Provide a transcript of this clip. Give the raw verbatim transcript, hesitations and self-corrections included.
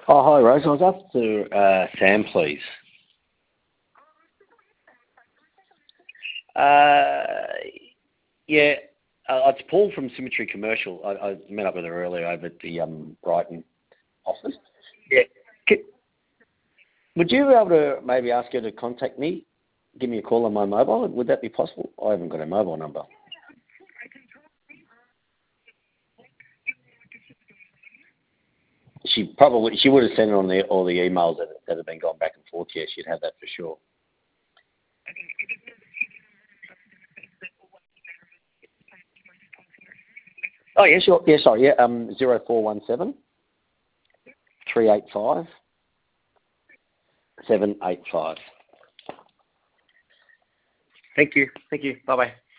Oh, hi, Rose. I was after uh, Sam, please. Uh, yeah, uh, it's Paul from Symmetry Commercial. I, I met up with her earlier over at the um, Brighton office. Yeah. C- would you be able to maybe ask her to contact me, give me a call on my mobile? Would that be possible? I haven't got a mobile number. She probably she would have sent it on the all the emails that, that have been going back and forth. Yeah, she'd have that for sure. Oh yeah, sure. Yeah, sorry. Yeah, um, zero four one seven three eight five seven eight five. Thank you. Thank you. Bye bye.